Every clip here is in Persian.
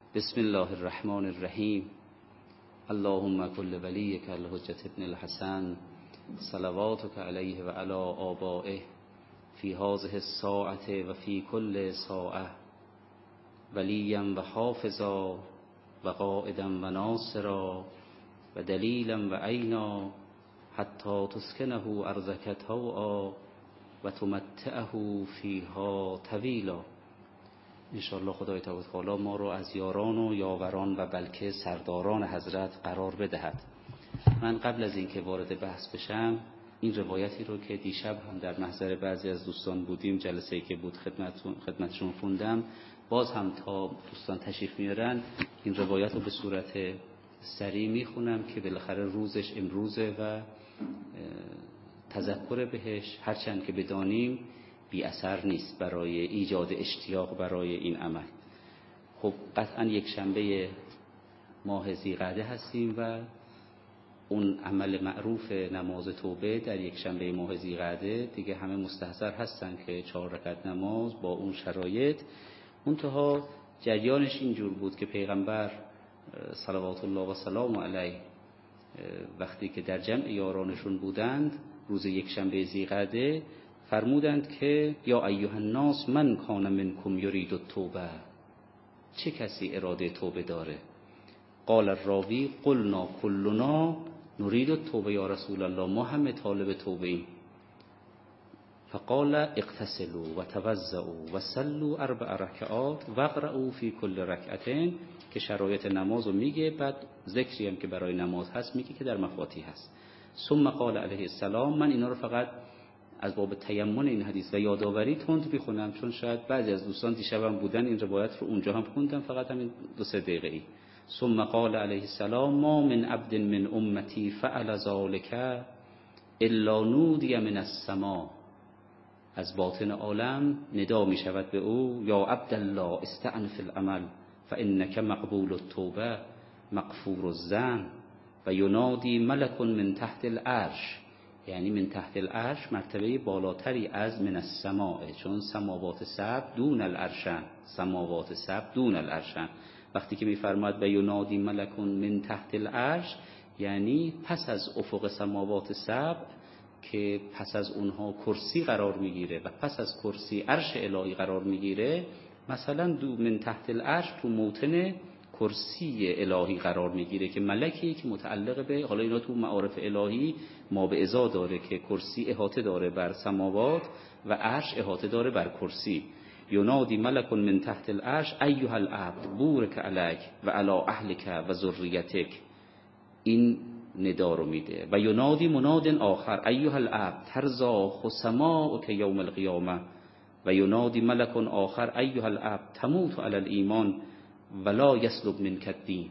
بسم الله الرحمن الرحیم. اللهم کل ولیک الحجة ابن الحسن صلواتک علیه و علی آبائه فی هذه الساعة و فی کل ساعة ولیا و حافظا و قائدا و ناصرا و دلیلا و عینا حتی تسکنه ارضک طوعا و تمتعه فیها طویلا. انشاءالله خدای تعالی ما رو از یاران و یاوران و بلکه سرداران حضرت قرار بدهد. من قبل از اینکه وارد بحث بشم این روایتی رو که دیشب هم در محضر بعضی از دوستان بودیم، جلسه‌ای که بود خدمتشون خوندم، باز هم تا دوستان تشریف میارن این روایت رو به صورت سریع میخونم که بالاخره روزش امروزه و تذکر بهش هرچند که بدانیم بی اثر نیست برای ایجاد اشتیاق برای این عمل. خب قطعا یک شنبه ماه ذی‌قعده هستیم و اون عمل معروف نماز توبه در یک شنبه ماه ذی‌قعده دیگه همه مستحضر هستن که 4 رکعت نماز با اون شرایط. منتها جریانش اینجور بود که پیغمبر صلوات الله و سلام علیه وقتی که در جمع یارانشون بودند روز یک شنبه ذی‌قعده فرمودند که یا ایها الناس من کان منکم یرید التوبه، چه کسی اراده توبه داره؟ قال الراوی قلنا کلنا نرید التوبه یا رسول الله، ما همه طالب توبه ایم. فقال اغتسلوا و توضؤوا و صلوا 4 رکعات و اقرؤوا فی کل رکعتین، که شرایط نماز رو میگه، بعد ذکری هم که برای نماز هست میگه که در مفاتیح هست. ثم قال علیه السلام، من اینا رو فقط از باب تیمن این حدیث و یادآوری تند بخونم چون شاید بعضی از دوستان دیشبم بودن این روایت رو اونجا هم خوندم، فقط همین 2-3 دقیقه‌ای. ثم قال علیه السلام ما من عبد من امتی فعل ذلك الا نودی من السماء، از باطن عالم ندا می شود به او یا عبدالله استعنف العمل فانک مقبول التوبه مغفور الذنب و ینادی ملک من تحت العرش، یعنی من تحت العرش مرتبه بالاتری از من السماء، چون سماوات سبع دون العرشن، سماوات سبع دون العرشن. وقتی که میفرماید و ینادی ملک من تحت العرش یعنی پس از افق سماوات سبع که پس از اونها کرسی قرار میگیره و پس از کرسی عرش الهی قرار میگیره، مثلا من تحت العرش تو موطن کرسی الهی قرار میگیره که ملکی که متعلق به، حالا اینا تو معارف الهی ما به ازا داره که کرسی احاطه داره بر سماوات و عرش احاطه داره بر کرسی. ینادی ملک من تحت العرش ایها العبد بورک علیک و علی اهلک و ذریتک، این ندا رو میده. و ینادی مناد آخر ایها العبد ترضا خصماءک یوم القیامه و ینادی ملک آخر ایها العبد تموت علی الایمان ولا یسلب منک الدین.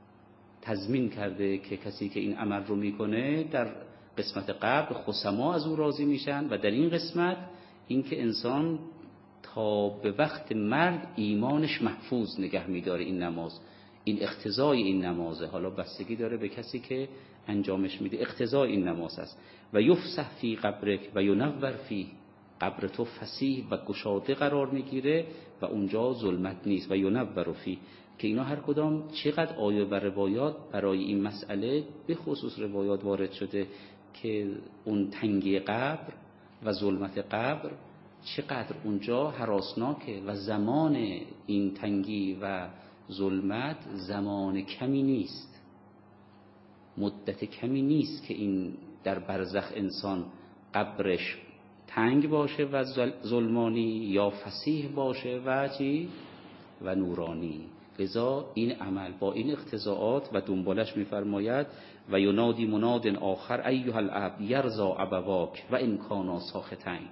تضمین کرده که کسی که این عمل رو میکنه در قسمت قبر خصما از او راضی میشن و در این قسمت این که انسان تا به وقت مرگ ایمانش محفوظ نگه میداره. این نماز، این اقتضای این نمازه، حالا بستگی داره به کسی که انجامش میده، اقتضای این نماز است. و یفسح فی قبرک و ینور فی، قبر تو فسیح و گشاده قرار میگیره و اونجا ظلمت نیست. و ینور فی، که اینا هر کدام چقدر آیه و روایات برای این مسئله به خصوص روایات وارد شده که اون تنگی قبر و ظلمت قبر چقدر اونجا هراسناکه و زمان این تنگی و ظلمت زمان کمی نیست، مدت کمی نیست که این در برزخ انسان قبرش تنگ باشه و ظلمانی یا فسیح باشه و چی و نورانی. لذا این عمل با این اقتضاءات و دنبالش میفرماید و ینادی مناد آخر ایها العبد یرضا ابواک و ان کانا ساخطین.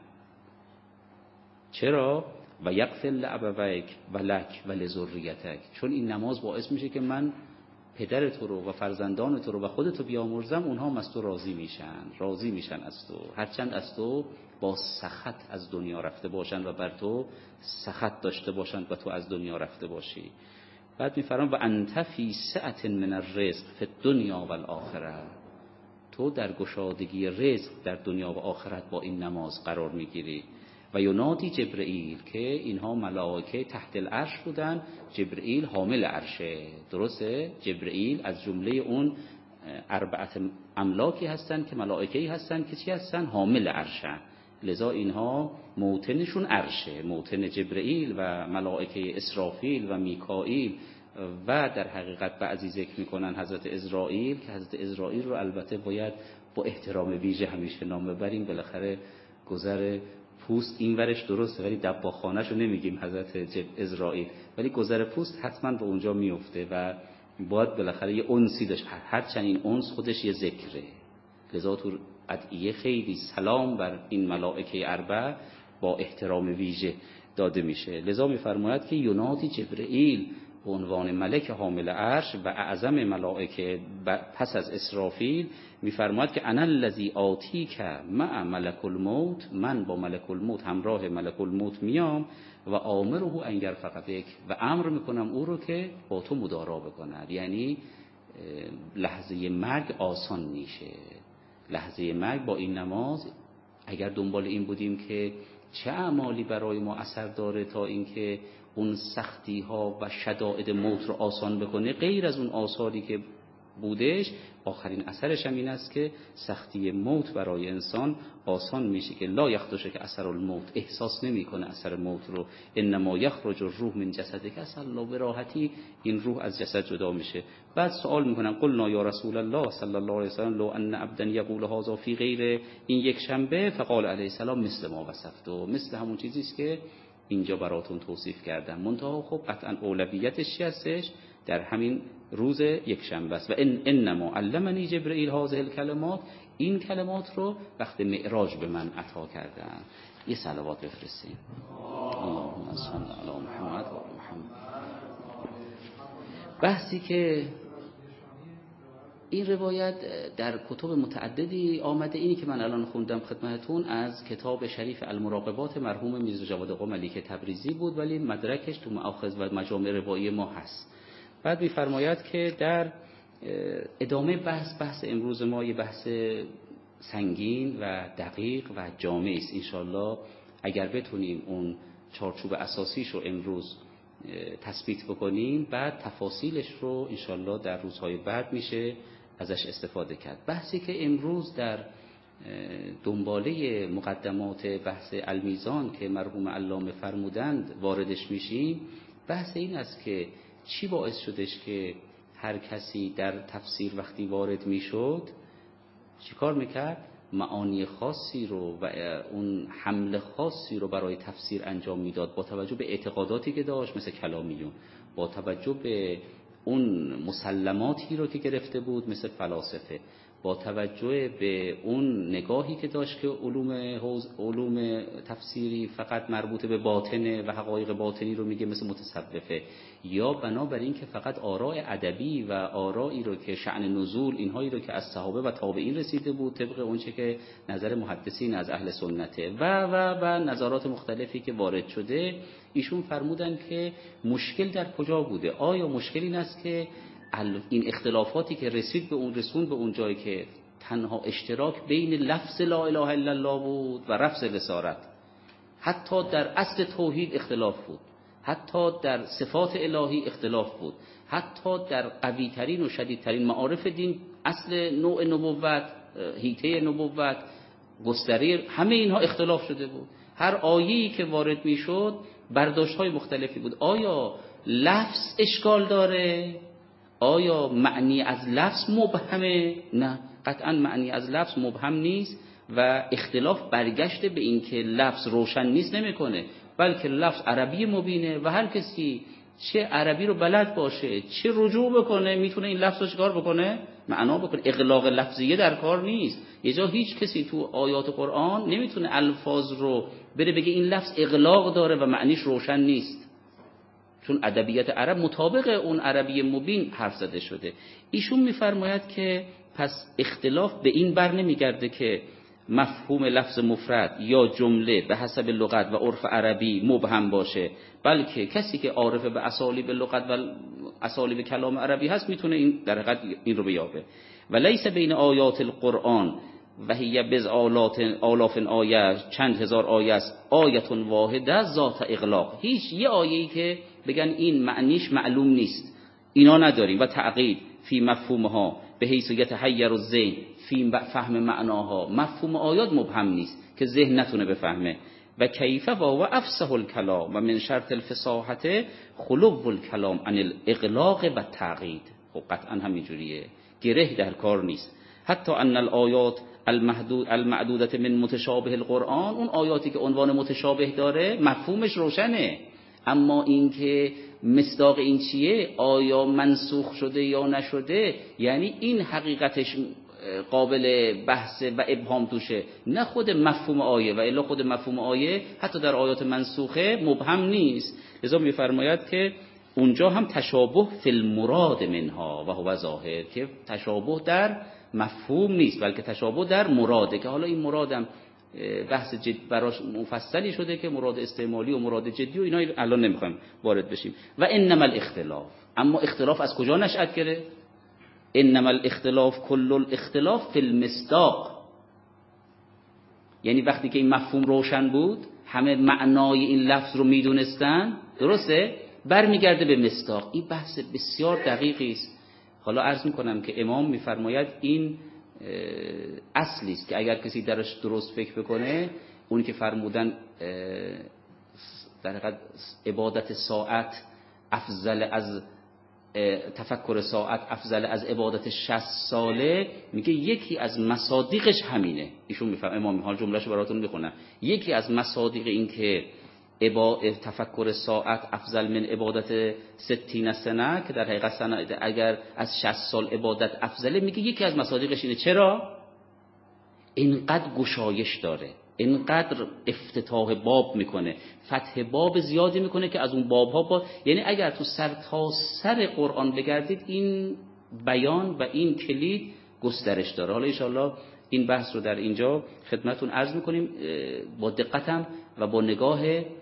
چرا؟ و یغفر لابویک و لک و لذریتک، چون این نماز باعث میشه که من پدر تو رو و فرزندان تو رو و خودتو بیامرزم، اونها هم از تو راضی میشن از تو، هرچند از تو با سخط از دنیا رفته باشن و بر تو سخط داشته باشن و تو از دنیا رفته باشی. بعد میفرمان و انت فی سعة من الرزق فی الدنیا و الاخره، تو در گشادگی رزق در دنیا و آخرت با این نماز قرار میگیری. و ینادی جبرئیل که اینها ملائکه تحت العرش بودن، جبرئیل حامل عرشه. درسته؟ جبرئیل از جمله اون اربعه املاکی هستن که ملائکه‌ای هستن که چی هستن؟ حامل عرشن. لذا اینها موطنشون عرشه. موطن جبرئیل و ملائکه اسرافیل و میکائیل و در حقیقت بعضی ذکر میکنن حضرت عزرائیل، که حضرت عزرائیل رو البته باید با احترام ویژه همیشه نام ببریم. بالاخره گذر پوست این ورش درسته ولی دباخانه‌ش رو نمیگیم حضرت عزرائیل، ولی گذر پوست حتما به اونجا میفته و باید بالاخره یه انسی داشت. هرچند این انس خودش یه ذکره. لذا تو ادعیه خیلی سلام بر این ملائکه اربع با احترام ویژه داده میشه. لذا میفرماید که ینادی جبرئیل به عنوان ملک حامل عرش و اعظم ملائکه پس از اسرافیل میفرماید که انا الذی آتیک مع ملک الموت، من با ملک الموت همراه ملک الموت میام و آمره ان یرفق بک، و امر میکنم او رو که با تو مدارا بکند. یعنی لحظه مرگ آسان میشه. لحظه مرگ با این نماز اگر دنبال این بودیم که چه اعمالی برای ما اثر داره تا اینکه اون سختی ها و شدائد موت رو آسان بکنه، غیر از اون آثاری که بودش، آخرین اثرش هم این است که سختی موت برای انسان آسان میشه که لا یخدش که اثر الموت، احساس نمیکنه اثر موت رو. انما یخرج الروح من جسدک اصلا به راحتی این روح از جسد جدا میشه. بعد سوال میکنن قلنا یا رسول الله صلی الله علیه و لو ان عبدا یقول هذا فی غیر این یک شنبه فقال علیه السلام مثل ما وصفت، مثل همون چیزی است که اینجا براتون توصیف کردم. منتها خب قطعا اولویتش چی هستش؟ در همین روز یک شنبه است. و انما علمنی جبرئیل هذه الکلمات، این کلمات رو وقت معراج به من عطا کردن. یه صلوات بفرستیم. اللهم صل علی محمد و آل محمد. بحثی که این روایت در کتب متعددی آمده، اینی که من الان خوندم خدمتتون از کتاب شریف المراقبات مرحوم میرزا جواد آقا ملیک تبریزی بود، ولی مدرکش تو مأخذ و مجامع روایی ما هست. بعد می‌فرماید که در ادامه بحث امروز ما یه بحث سنگین و دقیق و جامع است. انشالله اگر بتونیم اون چارچوب اساسیش رو امروز تثبیت بکنیم، بعد تفاصیلش رو انشالله در روزهای بعد میشه ازش استفاده کرد. بحثی که امروز در دنباله مقدمات بحث المیزان که مرحوم علامه فرمودند واردش میشیم، بحث این است که چی باعث شدش که هر کسی در تفسیر وقتی وارد میشد چیکار میکرد؟ معانی خاصی رو و اون حمل خاصی رو برای تفسیر انجام میداد، با توجه به اعتقاداتی که داشت مثل کلامیون، با توجه به اون مسلماتی رو که گرفته بود مثل فلاسفه، با توجه به اون نگاهی که داشت که علوم تفسیری فقط مربوط به باطنه و حقایق باطنی رو میگه مثل متصوفه، یا بنابراین که فقط آراء ادبی و آرایی رو که شأن نزول اینهایی رو که از صحابه و تابعین رسیده بود طبق اونچه که نظر محدثین از اهل سنته و نظرات مختلفی که وارد شده. ایشون فرمودن که مشکل در کجا بوده؟ آیا مشکل این است که این اختلافاتی که رسون به اون جایی که تنها اشتراک بین لفظ لا اله الا الله بود و لفظ رسالت، حتی در اصل توحید اختلاف بود، حتی در صفات الهی اختلاف بود، حتی در قوی ترین و شدیدترین معارف دین، اصل نوع نبوت، حیطه نبوت، گستره، همه اینها اختلاف شده بود. هر آیه‌ای که وارد میشد برداشت‌های مختلفی بود. آیا لفظ اشکال داره؟ آیا معنی از لفظ مبهمه؟ نه، قطعا معنی از لفظ مبهم نیست و اختلاف برگشته به این که لفظ روشن نیست نمیکنه، بلکه لفظ عربی مبینه و هر کسی چه عربی رو بلد باشه چه رجوع بکنه میتونه این لفظ رو چیکار بکنه؟ معنا بکنه. اغلاق لفظیه در کار نیست. یه جا هیچ کسی تو آیات قرآن نمیتونه الفاظ رو بره بگه این لفظ اغلاق داره و معنیش روشن نیست، چون ادبیات عرب مطابق اون عربی مبین حرف زده شده. ایشون میفرماید که پس اختلاف به این بر نمیگرده که مفهوم لفظ مفرد یا جمله به حسب لغت و عرف عربی مبهم باشه، بلکه کسی که عارف به اسالیب لغت و اسالیب کلام عربی هست میتونه این در حقیقت این رو بیابه. و لیس بین آیات القرآن و هی بز آلاف آیه، چند هزار آیه است، آیتون واحده ذات اغلاق. هیچ یه آیه‌ای که بگن این معنیش معلوم نیست اینا نداریم. و تعقید فی مفهومها به حیث یتحیر الذهن فی فهم معناها. مفهوم آیات مبهم نیست که ذهن نتونه بفهمه. و کیف و افصح الکلام و من شرط الفصاحت خلو الکلام عن الاغلاق و تعقید. خب قطعا همینجوریه، گره در کار نیست. حتی ان الآیات المعدودة من متشابه القرآن، اون آیاتی که عنوان متشابه داره مفهومش روشنه، اما این که مصداق این چیه، آیا منسوخ شده یا نشده، یعنی این حقیقتش قابل بحث و ابهام توشه، نه خود مفهوم آیه. و الا خود مفهوم آیه حتی در آیات منسوخه مبهم نیست. لذا میفرماید که اونجا هم تشابه فی المراد منها و هو ظاهر، که تشابه در مفهوم نیست بلکه تشابه در مراده، که حالا این مرادم بحث براش مفصلی شده که مراد استعمالی و مراد جدی و اینا الان نمیخوایم وارد بشیم. و انما الاختلاف، اما اختلاف از کجا نشأت گرفت؟ انما الاختلاف کل الاختلاف فی المصداق، یعنی وقتی که این مفهوم روشن بود همه معنای این لفظ رو میدونستن، درسته، برمیگرده به مصداق. این بحث بسیار دقیقی است. حالا عرض میکنم که امام میفرماید این اصلی است که اگر کسی درش درست فکر بکنه، اونی که فرمودن در حقیقت عبادت ساعت افضل از تفکر ساعت افضل از عبادت 60 ساله، میگه یکی از مصادیقش همینه. ایشون میفهم، امام حال جملهشو براتون میخونم. یکی از مصادیق این که تفکر ساعت افضل من عبادت 60 سنه، که در حقیقت سنه اگر از 60 سال عبادت افضله، میگه یکی از مصادیقش اینه. چرا؟ اینقدر گشایش داره، اینقدر افتتاح باب میکنه، فتح باب زیادی میکنه که از اون بابها یعنی اگر تو سر تا سر قرآن بگردید این بیان و این کلید گسترش داره. حالا انشاءالله این بحث رو در اینجا خدمتون عرض میکنیم با دقتم و با نگاه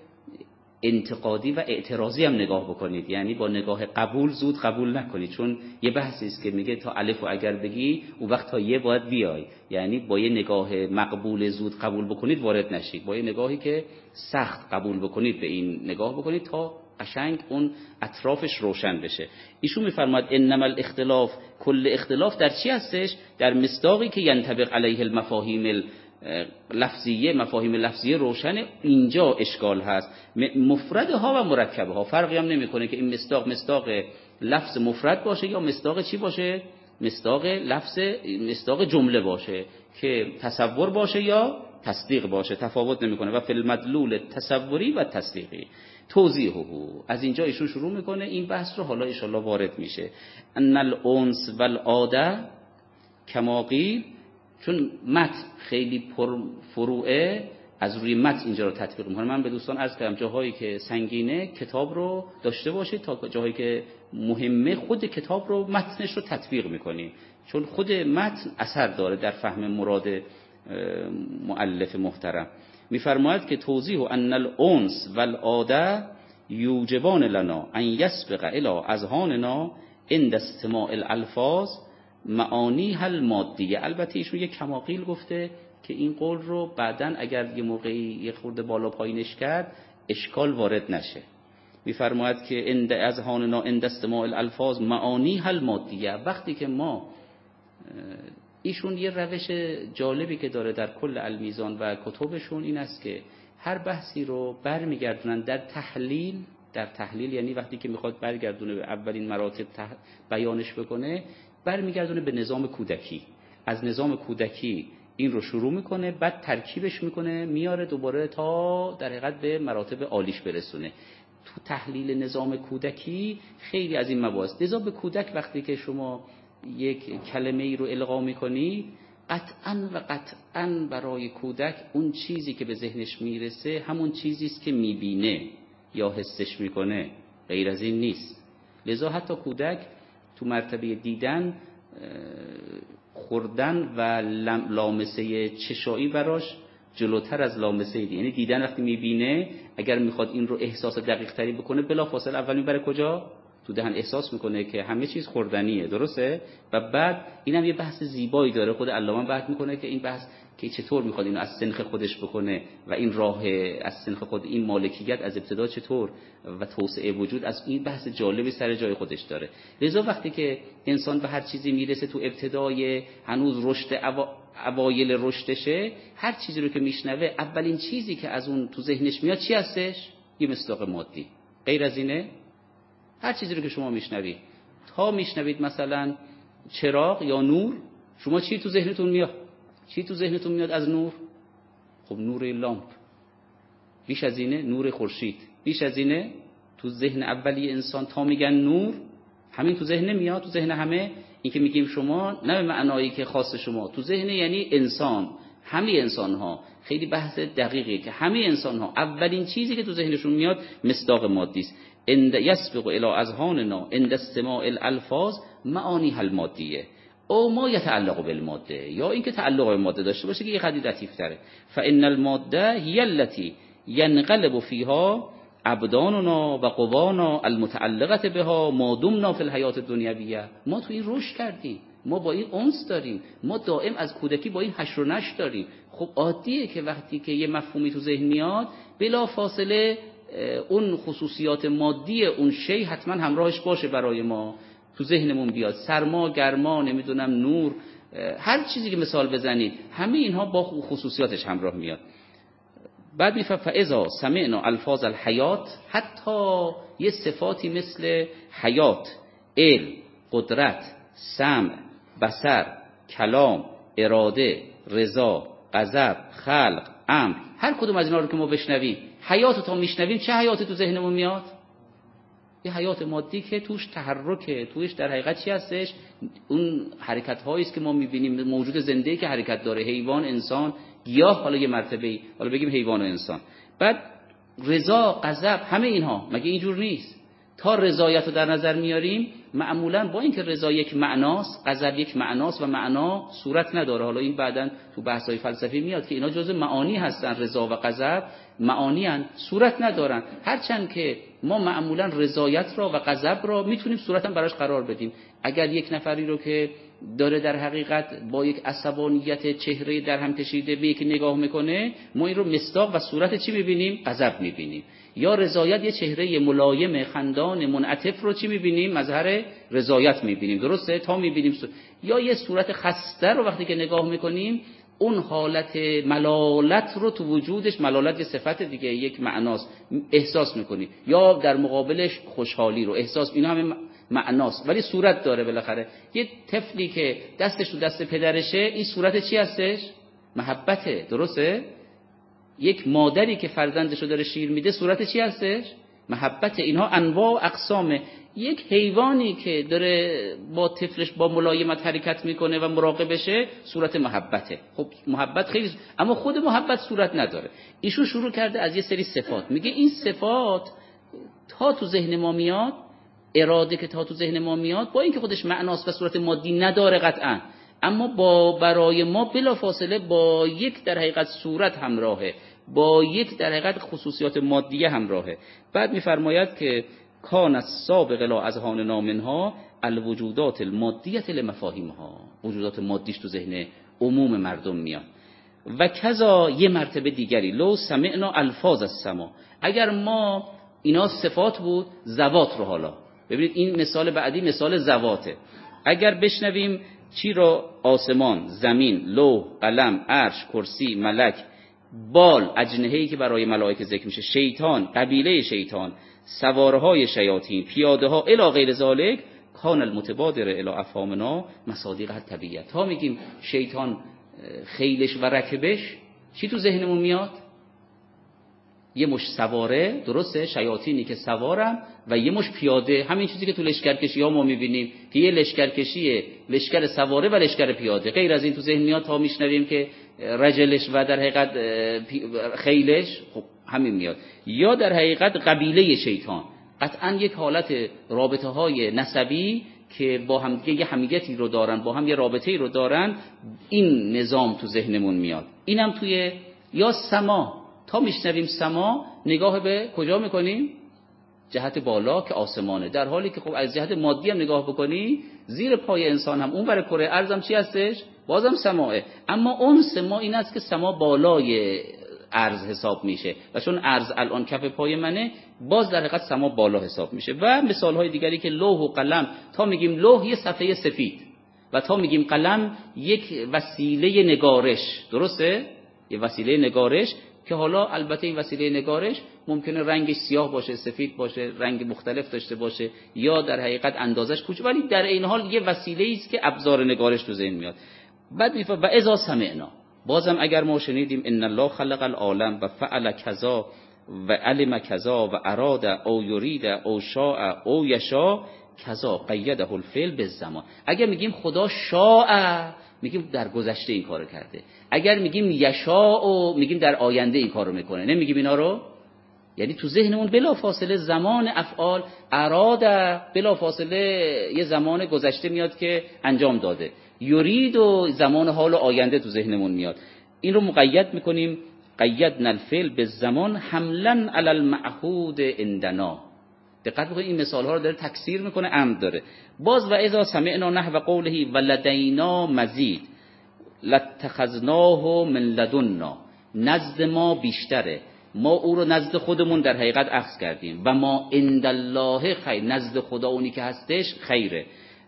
انتقادی و اعتراضی هم نگاه بکنید، یعنی با نگاه قبول زود قبول نکنید، چون یه بحثی است که میگه تا الف و اگر بگی اون وقت تا یه باید بیای، یعنی با یه نگاه مقبول زود قبول بکنید وارد نشید، با یه نگاهی که سخت قبول بکنید به این نگاه بکنید تا قشنگ اون اطرافش روشن بشه. ایشون میفرماید انما الاختلاف کل اختلاف در چی هستش؟ در مصداقی که ینطبق علیه المفاهیم لفظیه، مفاهیم لفظیه روشن. اینجا اشکال هست، مفردها و مرکبه ها فرقی هم نمیکنه که این مصداق لفظ مفرد باشه یا مصداق چی باشه، مصداق لفظ مصداق جمله باشه، که تصور باشه یا تصدیق باشه، تفاوت نمیکنه. و فی المدلول تصوری و تصدیقی توضیحه. از اینجا ایشون شروع میکنه این بحث رو، حالا ان شاء الله وارد میشه. ان الانس والعاده کما قیل، چون متن خیلی پر فروعه، از روی متن اینجا رو تطبیق میکنه. من به دوستان عرض کردم جاهایی که سنگینه کتاب رو داشته باشید، تا جاهایی که مهمه خود کتاب رو متنش رو تطبیق میکنیم، چون خود متن اثر داره در فهم مراد مؤلف محترم. میفرماید که توضیح ان الانس والعاده یوجبان لنا ان یسبق الی اذهاننا عند استماع الالفاظ معانی هل مادیه. البته ایشون یک کماقیل گفته که این قول رو بعدن اگر یه موقعی یه خورده بالا پایینش کرد اشکال وارد نشه. میفرماید که عند اذهاننا عند استماع الالفاظ معانی هل مادیه. وقتی که ما ایشون یه روش جالبی که داره در کل المیزان و کتبشون این است که هر بحثی رو برمیگردونن در تحلیل، یعنی وقتی که میخواد برگردونه به اولین مراتب بیانش بکنه، برمیگردونه به نظام کودکی. از نظام کودکی این رو شروع میکنه، بعد ترکیبش میکنه میاره دوباره تا در حقیقت به مراتب عالیش برسونه. تو تحلیل نظام کودکی خیلی از این مباحث. لذا به کودک وقتی که شما یک کلمه ای رو القا میکنی، قطعاً برای کودک اون چیزی که به ذهنش میرسه همون چیزی است که میبینه یا حسش میکنه، غیر از این نیست. لذا حتی کودک تو مرتبه دیدن، خوردن و لامسه چشایی براش جلوتر از لامسه دید. یعنی دیدن وقتی میبینه، اگر میخواد این رو احساس دقیق تری بکنه بلافاصله اول میبره کجا؟ تو دهن احساس میکنه که همه چیز خوردنیه، درسته؟ و بعد اینم یه بحث زیبایی داره، خود علامه بحث میکنه که این بحث که چطور میخواد اینو از سنخ خودش بکنه و این راه از سنخ خود، این مالکیت از ابتدا چطور و توسعه وجود، از این بحث جالبی سر جای خودش داره. لذا وقتی که انسان به هر چیزی میرسه تو ابتدای هنوز رشد اوایل رشدشه، هر چیزی رو که میشنوه اولین چیزی که از اون تو ذهنش میاد چی هستش؟ یه مصداق مادی. غیر از اینه هر چیزی رو که شما میشنوید، تا میشنوید مثلا چراغ یا نور، شما چی تو ذهنتون میاد؟ چی تو ذهنتون میاد از نور؟ خب نور لامپ. بیش از اینه نور خورشید. بیش از اینه تو ذهن اولی انسان تا میگن نور، همین تو ذهن میاد، تو ذهن همه. این که میگیم شما نه به معنایی که خاص شما، تو ذهن یعنی انسان، همه انسان ها. خیلی بحث دقیقیه که همه انسان ها اولین چیزی که تو ذهنشون میاد مصداق مادی است. اند یسبق الی اذهاننا عند استماع الالفاظ معانی المادیه او ما یتعلق بالماده، یا اینکه تعلق به ماده داشته باشه که یه خیلی لطیف تره. فان الماده هی التي ينقلب فيها ابداننا و قوانا المتعلقه بها ما دمنا فی الحیات الدنیویه. ما تو این رشد کردیم، ما با این انس داریم، ما دائم از کودکی با این حشر و نشر داریم. خب عادیه که وقتی که یه مفهومی تو ذهن میاد بلا فاصله اون خصوصیات مادی اون شی حتما همراهش باشه برای ما، تو ذهنمون بیاد. سرما، گرما، نمیدونم نور، هر چیزی که مثال بزنید همه اینها با خصوصیاتش همراه میاد. بعد میفهم فاذا سمعنا الفاظ الحیات، حتی یه صفاتی مثل حیات، علم، قدرت، سمع، بصر، کلام، اراده، رضا، غضب، خلق، امر، هر کدوم از اینا رو که ما بشنویم، حیات تا میشنویم، چه حیاتی تو ذهنمون میاد؟ یه حیات مادی که توش تحرکه، توش در حقیقت چی هستش؟ اون حرکت هایی است که ما میبینیم، موجود زنده که حرکت داره، حیوان، انسان، گیاه، حالا یه مرتبه‌ای، حالا بگیم حیوان و انسان. بعد رضا، غضب، همه اینها مگه اینجور نیست؟ تا رضایت رو در نظر میاریم، معمولا با اینکه رضا یک معناست، غضب یک معناست و معنا صورت نداره. حالا این بعداً تو بحث‌های فلسفی میاد که اینا جزء معانی هستن، رضا و غضب معانی ان، صورت ندارن. هرچند که ما معمولا رضایت را و غضب را میتونیم صورتاً براش قرار بدیم. اگر یک نفری رو که داره در حقیقت با یک عصبانیت چهره در هم کشیده به یک نگاه میکنه، ما این رو مصداق و صورت چی میبینیم؟ غضب میبینیم. یا رضایت یه چهره ملایم خندان منعطف رو چی میبینیم؟ مظهر رضایت میبینیم، درسته؟ تا میبینیم یا یه صورت خسته رو وقتی که نگاه میکنیم، اون حالت ملالت رو تو وجودش، ملالت یه صفت دیگه، یک معناست، احساس میکنیم. یا در مقابلش خوشحالی رو احساس، اینا همه معناست ولی صورت داره. بالاخره یه طفلی که دستش تو دست پدرشه، این صورت چی هستش؟ محبته، درسته؟ یک مادری که فرزندش رو داره شیر میده، صورت چی هستش؟ محبته. اینها انواع و اقسامه. یک حیوانی که داره با طفلش با ملایمت حرکت میکنه و مراقبشه، صورت محبته. خب محبت خیلی، اما خود محبت صورت نداره. ایشون شروع کرده از یه سری صفات، میگه این صفات تا تو ذهن ما میاد، اراده که تا تو ذهن ما میاد، با اینکه خودش معناست و صورت مادی نداره قطعا، اما با برای ما بلا فاصله با یک در حقیقت صورت همراهه، با یک در حقیقت خصوصیات مادیه همراهه. بعد میفرماید که کان السابق لا اذهاننا منها الوجودات المادیه لمفاهیمها، وجودات مادیش تو ذهن عموم مردم میاد. و کذا یه مرتبه دیگری لو سمعنا الفاظ السما، اگر ما اینا صفات بود، ذوات رو، حالا ببینید این مثال بعدی مثال ذواته، اگر بشنویم چی رو؟ آسمان، زمین، لوح، قلم، عرش، کرسی، ملک، بال، اجنحه‌ای که برای ملائکه ذکر میشه، شیطان، قبیله شیطان، سوارهای شیاطین، پیاده ها الی غیر ذالک، کان المتبادر الی افهامنا مصادیق الطبیعه. تا میگیم شیطان، خیلش و رکبش، چی تو ذهنمون میاد؟ یه مش سواره، درسته؟ شیاطینی که سوارم و یه مش پیاده. همین چیزی که تو لشکرکشی ها ما میبینیم که یه لشکرکشیه، لشکر سواره و لشکر پیاده. غیر از این تو ذهن میاد تا میشنویم که رجلش و در حقیقت خیلش، خب همین میاد. یا در حقیقت قبیله شیطان، قطعا یک حالت رابطه های نسبی که با هم دیگه یه حمیتی رو دارن، با هم یه رابطه‌ای رو دارن، این نظام تو ذهنمون میاد. اینم توی یا سما، تا میشنویم سما، نگاه به کجا میکنیم؟ جهت بالا که آسمانه، در حالی که خب از جهت مادی هم نگاه بکنی زیر پای انسان هم اون بر کره ارض هم چی هستش؟ بازم سماعه. اما انس ما این است که سما بالای ارض حساب میشه و چون ارض الان کف پای منه، باز در حقیقت سما بالا حساب میشه. و مثال های دیگری که لوح و قلم، تا میگیم لوح یه صفحه سفید و تا میگیم قلم یک وسیله نگارش، درسته؟ یه وسیله نگارش که حالا البته این وسیله نگارش ممکنه رنگش سیاه باشه، سفید باشه، رنگ مختلف داشته باشه یا در حقیقت اندازش کوچیک، ولی در این حال یه وسیله است که ابزار نگارش تو ذهن میاد. بعد و اذا سمعنا، بازم اگر ما شنیدیم ان الله خلق العالم و فعل کذا و علم کذا و اراد او یرید او شاء او یشاء کذا قیده الفعل بالزمان. اگر میگیم خدا شاء، میگیم در گذشته این کارو کرده. اگر میگیم یشاء، میگیم در آینده این کارو میکنه. نمیگیم اینا رو؟ یعنی تو ذهنمون بلا فاصله زمان افعال، اراد بلا فاصله یه زمان گذشته میاد که انجام داده، یرید و زمان حال و آینده تو ذهنمون میاد. این رو مقید میکنیم قیدنا الفعل بالزمان حملا علی المعهود عندنا. دقت بکنید این مثال ها رو داره تکثیر میکنه، عمد داره. باز و اذا سمعنا نحو قوله ولدینا مزید لاتخذناه من لدنا، نزد ما بیشتره، ما او رو نزد خودمون در حقیقت اخذ کردیم. و ما عند الله خیر، نزد خدا اونی که هستش خیره.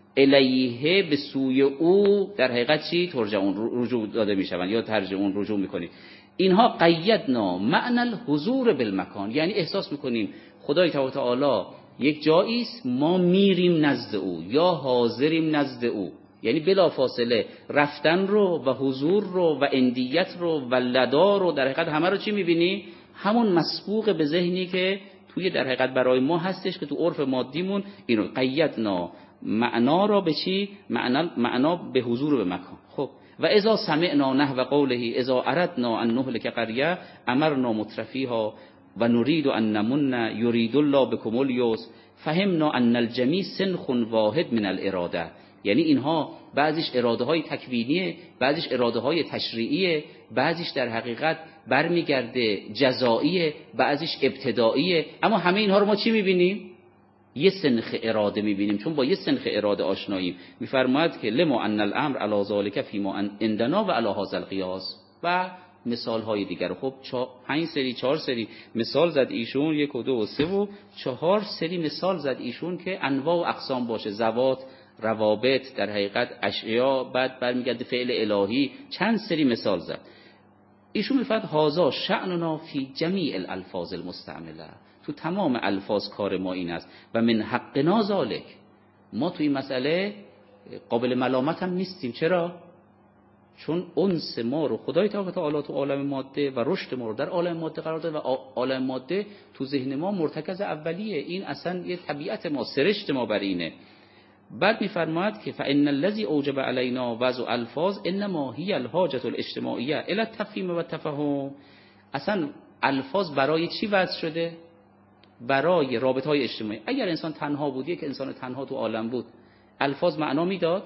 الیه به سوی او در حقیقت چی؟ ترجمون رجوع داده میشون یا ترجمون رجوع میکنیم. اینها قیدنا معنی الحضور بالمکان، یعنی احساس میکنیم خدای تعالی یک جایی است، ما میریم نزد او یا حاضریم نزد او. یعنی بلا فاصله رفتن رو و حضور رو و اندیت رو و لدا رو در حقیقت همه رو چی میبینی؟ همون مسبوق به ذهنی که توی در حقیقت برای ما هستش که تو عرف مادیمون اینو قیدنا معنا را به چی؟ معنا به حضور و به مکان. خب و اذا سمعنا نحو قوله اذا اردنا ان نهلك قريه امرنا مترفیها و نريد ان نمن يريد الله بكم اليسر فهمنا ان الجميع سنخ واحد من الاراده. یعنی اینها بعضیش اراده های تکوینیه، بعضیش اراده های تشریعیه، بعضیش در حقیقت برمیگرده جزائیه، بعضیش ابتدائیه. اما همه اینها رو ما چی میبینیم؟ یه سنخ اراده میبینیم، چون با یه سنخ اراده آشناییم. میفرماید که لما ان الامر علی ذلک فیما عندنا و علی هذا القیاس و مثال های دیگر. خب 5 سری 4 سری مثال زد ایشون، 1 و 2 و 3 و 4 سری مثال زد ایشون که انواع و اقسام باشه، ذوات، روابط، در حقیقت اشیاء، بعد برمیگرده فعل الهی، چند سری مثال زد. ایشون میفرماید هذا شأننا فی جمیع الالفاظ المستعمله، تو تمام الفاظ کار ما این است و من حقنا ذلک، ما تو این مسئله قابل ملامت هم نیستیم. چرا؟ چون انس ما رو خدای تعالی تو عالم ماده و رشد ما رو در عالم ماده قرار داده و عالم ماده تو ذهن ما مرتکز اولیه، این اصلا یه طبیعت ما، سرشت ما بر اینه. بعد میفرماید که فان الذی اوجب علینا وضع الفاظ انما هی الحاجه الاجتماعیه الی التفهیم و التفهم. اصلا الفاظ برای چی وضع شده؟ برای رابطه های اجتماعی. اگر انسان تنها بود، یک انسان تنها تو عالم بود، الفاظ معنا میداد؟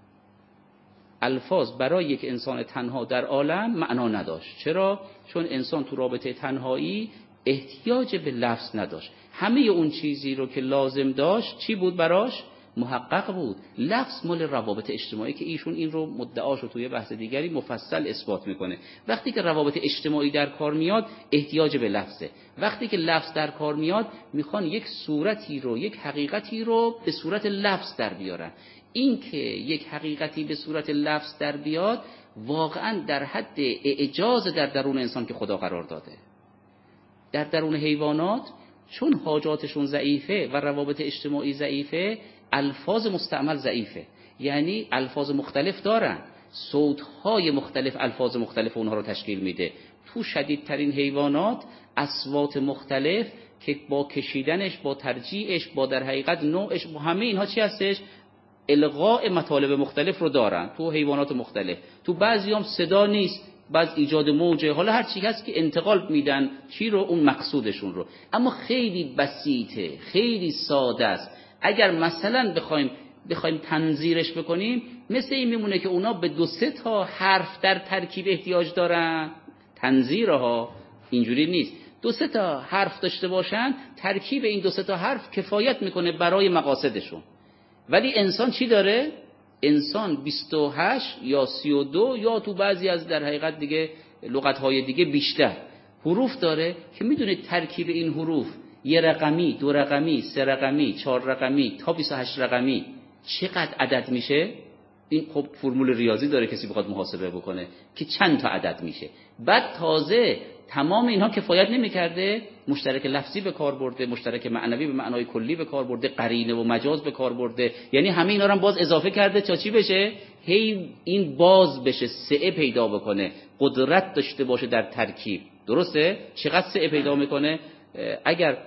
الفاظ برای یک انسان تنها در عالم معنا نداشت. چرا؟ چون انسان تو رابطه تنهایی احتیاج به لفظ نداشت. همه اون چیزی رو که لازم داشت چی بود براش؟ محقق بود. لفظ مال روابط اجتماعی که ایشون این رو مدعاشو توی بحث دیگری مفصل اثبات میکنه. وقتی که روابط اجتماعی در کار میاد احتیاج به لفظه. وقتی که لفظ در کار میاد میخوان یک صورتی رو، یک حقیقتی رو به صورت لفظ در بیارن. این که یک حقیقتی به صورت لفظ در بیاد واقعا در حد اعجاز در درون انسان که خدا قرار داده. در درون حیوانات چون حاجاتشون ضعیفه و روابط اجتماعی ضعیفه، الفاظ مستعمل ضعیفه. یعنی الفاظ مختلف دارن، صوتهای مختلف الفاظ مختلف اونها رو تشکیل میده. تو شدیدترین حیوانات اصوات مختلف که با کشیدنش، با ترجیعش، با در حقیقت نوعش، با همه اینها چی هستش؟ الغاء مطالب مختلف رو دارن تو حیوانات مختلف. تو بعضی هم صدا نیست، بعض ایجاد موجه، حالا هر چی هست که انتقال میدن چی رو؟ اون مقصودشون رو. اما خیلی بسیطه، خیلی ساده است. اگر مثلا بخوایم تنظیرش بکنیم، مثل این میمونه که اونا به 2-3 تا حرف در ترکیب احتیاج دارن. تنظیرها اینجوری نیست. دو سه تا حرف داشته باشن، ترکیب این دو سه تا حرف کفایت میکنه برای مقاصدشون. ولی انسان چی داره؟ انسان 28 یا 32 یا تو بعضی از در حقیقت دیگه لغت‌های دیگه بیشتر حروف داره که میدونه ترکیب این حروف یه رقمی، دو رقمی، سه رقمی، چهار رقمی تا 28 رقمی چقدر عدد میشه. این خب فرمول ریاضی داره کسی بخواد محاسبه بکنه که چند تا عدد میشه. بعد تازه تمام اینها کفایت نمی‌کرده، مشترک لفظی به کار برده، مشترک معنوی به معنای کلی به کار برده، قرینه و مجاز به کار برده، یعنی همه اینا رو هم باز اضافه کرده تا چی بشه؟ هی این باز بشه، سعه پیدا بکنه، قدرت داشته باشه در ترکیب. درسته؟ چقدر سعه پیدا میکنه؟ اگر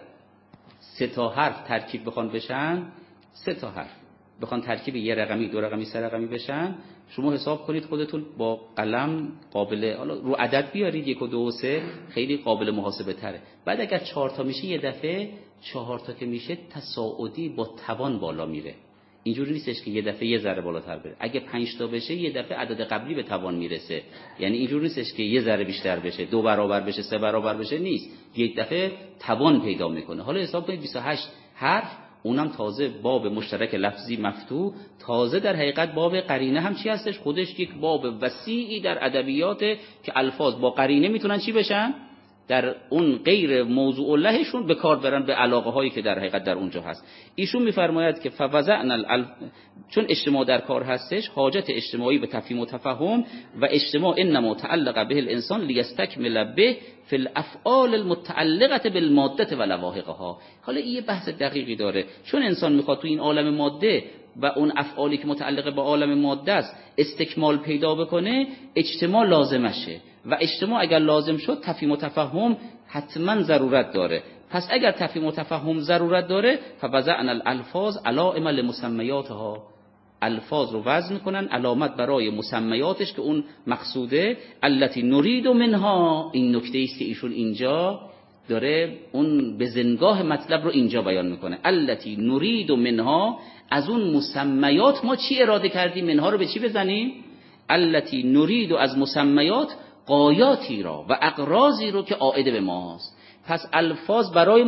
سه تا حرف ترکیب بخوان بشن، سه تا حرف بخوان ترکیب یه رقمی، دو رقمی، سه رقمی بشن، شما حساب کنید خودتون با قلم قابل، حالا رو عدد بیارید 1 و 2 و 3 خیلی قابل محاسبه تره. بعد اگر 4 تا میشه یه دفعه 4 تا که میشه تصاعدی با توان بالا میره. اینجوری نیستش که یه دفعه یه ذره بالاتر بره. اگه 5 تا بشه یه دفعه عدد قبلی به توان میرسه. یعنی اینجوری نیستش که یه ذره بیشتر بشه، 2 برابر بشه، 3 برابر بشه، نیست. یک دفعه توان پیدا میکنه. حالا حساب کنید 28 حرف، اونم تازه باب مشترک لفظی مفتوح، تازه در حقیقت باب قرینه هم چی هستش؟ خودش یک باب وسیعی در ادبیات که الفاظ با قرینه میتونن چی بشن؟ در اون غیر موضوع لهشون به کار برن به علاقه هایی که در حقیقت در اونجا هست. ایشون میفرماید که فوضعنا چون اجتماع در کار هستش، حاجت اجتماعی به تفهیم و تفهم و اجتماع انما تعلق به الانسان لیستکمل به فی الافعال المتعلقه بالماده و لواحقها. حالا این یه بحث دقیقی داره، چون انسان میخواد تو این عالم ماده و اون افعالی که متعلق به عالم ماده است استکمال پیدا بکنه، اجتماع لازمشه و اجتماع اگر لازم شد تفهیم و تفهم حتما ضرورت داره. پس اگر تفهیم و تفهم ضرورت داره، فوضعنا الالفاظ علائم لمسمیاتها، الفاظ رو وضع میکنن علامت برای مسمیاتش که اون مقصوده. التي نريد منها، این نکته است که ایشون اینجا داره اون به زنگاه مطلب رو اینجا بیان میکنه. التي نريد منها، از اون مسمیات ما چی اراده کردیم؟ منها رو به چی بزنیم؟ التي نريد، از مسمیات غایاتی را و اغراضی رو که عائد به ماست. پس الفاظ برای